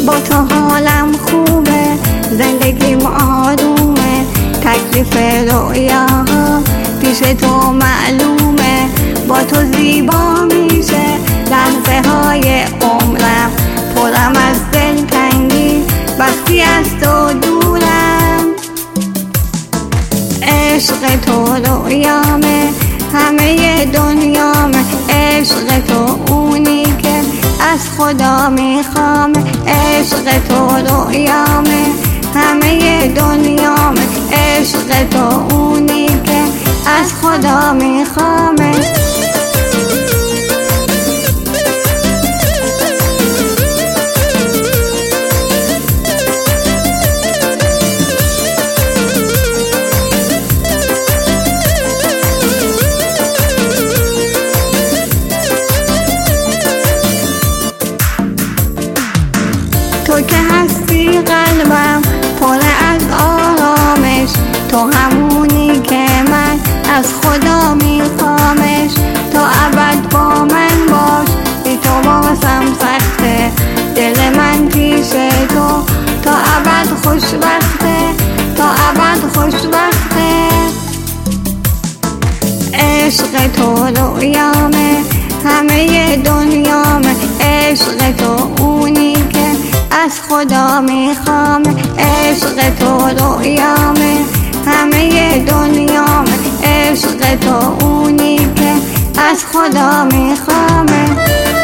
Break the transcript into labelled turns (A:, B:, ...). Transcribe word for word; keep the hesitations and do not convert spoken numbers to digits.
A: با تو حالم خوبه، زندگیم آرومه، تکلیف رویاها پیش تو معلومه. با تو زیبا میشه لحظه های عمرم، پرم از دلتنگی وقتی از تو دورم. عشق تو رویامه، همه دنیامه، عشق تو اونی که از خدا میخوام. عشق تو رویامه، همه دنیامه، عشق تو اونی که از خدا میخوامه. تو که هستی قلبم پر از آرامش، تو همونی که من از خدا میخوامش. تو ابد با من باش، بی تو باسم سخته، دل من پیش تو تا ابد خوشبخته، تا ابد خوشبخته. عشق تو رویامه، همه دنیامه، عشق تو اونی که از خدا میخوام. عشق تو رویامه، همه دنیامه، عشق تو اونی که از خدا میخوامه.